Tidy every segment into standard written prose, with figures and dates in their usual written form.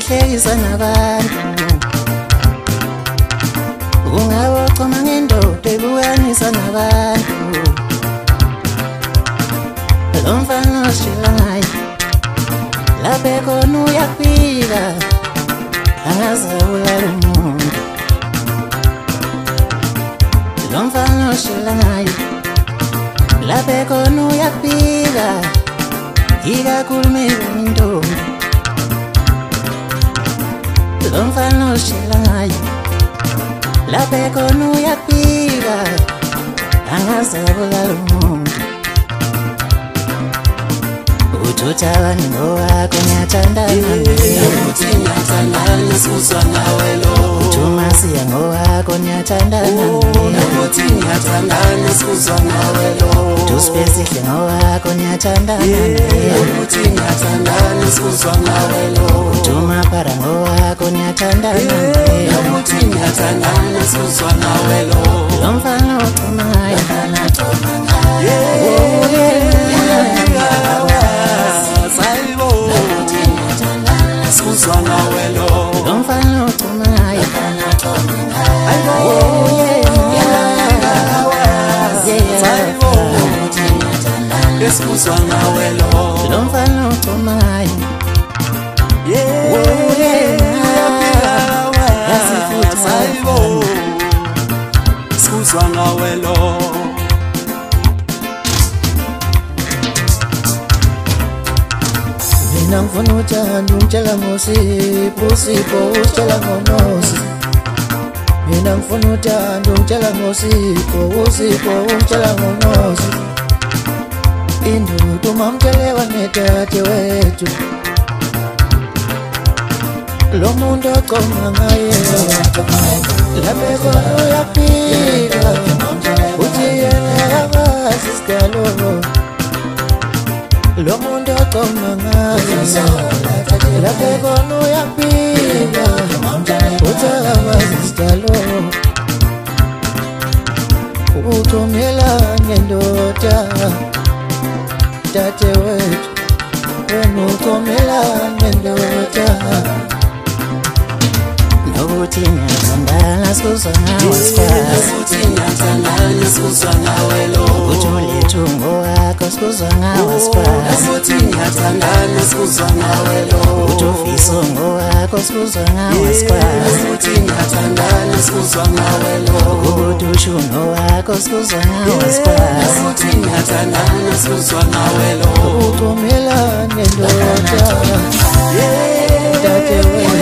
uhlekisa nabantu ungabochoma ngendoda ebukanisa nabantu lo mfana oshila ngaye lapha khona uyafika angaze ulala umuntu lo mfana oshila ngaye lapha khona uyafika ikakhulumela intombi lo mfana oshila ngaye lapha khona uyafika angaze ulala umuntu uthutha abantu ngowakho ngiyathandana ukuthi ngiyathandana sizwa nawe lo uthumasiya ngowakho ngiyathandana ukuthi ngiyathandana sizwa nawe lo uthusipesihle ngowakho ngiyathandana ukuthi ngiyathandana sizwa nawe lo uthumapara ngowakho ngiyathandana ukuthi ngiyathandana sizwa nawe lo lo mfana ochumayo sizwa nawe lo lo mfana ochumayo esizwa nawe lo lo mfana ochumayo sizwa nawe lo mina ngifuna uthando ungitshela ngosipho usipho usitshela ngonosi mina ngifuna uthando ungitshela ngosipho usipho ungitshela ngonosi indudu mamtshelewa nedade wethu lo muntu oqoma ngaye lapha khona uyafika uthi yena akazi isidalo lo muntu oqoma ngaye lapha khona uyafika uthi akazi isidalo uthumela ngendoda dade wethu wena uthumela ngendoda nokuthi ngiyathandana sizwa nawe ukuthi ngiyathandana sizwa nawe lo uJuliethu ngowakho sizwa ngawe ukuthi ngiyathandana sizwa nawe lo uTofiso ngowakho sizwa ngawe ukuthi ngiyathandana sizwa nawe lo uDushu ngowakho sizwa ngawe ukuthi ngiyathandana sizwa nawe lo uthumela ngendoda dade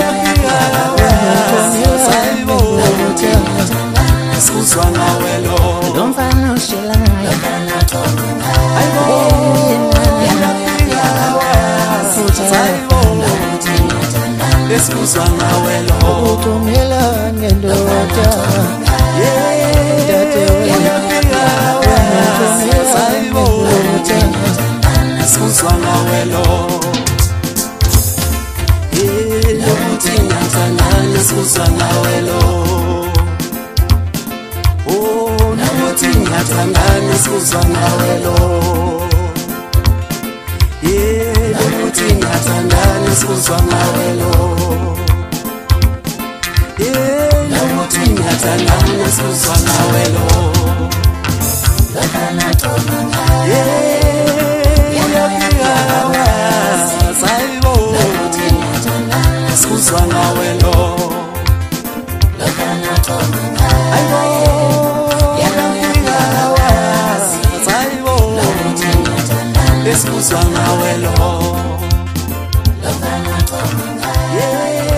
sizwa nawe lo lo mfana oshila ngaye esizwa nawe lo uthumela ngendoda dade sizwa nawe lo ukuthi ngiyathandana sizwa nawe lo ukuthi ngiyathandana sizwa nawe lo ukuthi ngiyathandana sizwa nawe lo ukuthi ngiyathandana sizwa nawe lo sizwa nawe lo esizwa nawe lo